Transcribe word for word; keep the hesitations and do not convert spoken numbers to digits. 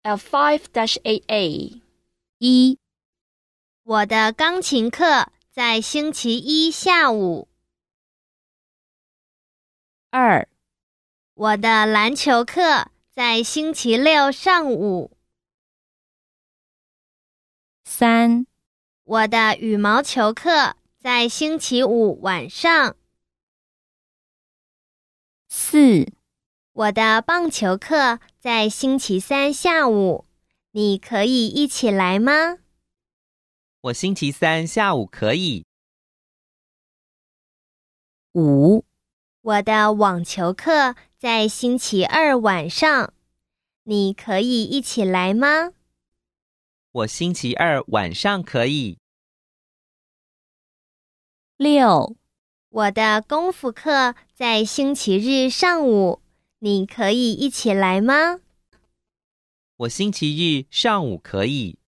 F five dash eight A 一，我的钢琴课在星期一下午。 二， 我的篮球课在星期六上午。 三， 我的羽毛球课在星期五晚上。 四， 我的棒球课在星期三下午，你可以一起来吗？ 我星期三下午可以。 五， 我的网球课在星期二晚上，你可以一起来吗？ 我星期二晚上可以。 六， 我的功夫课在星期日上午，你可以一起来吗？ 我星期日上午可以。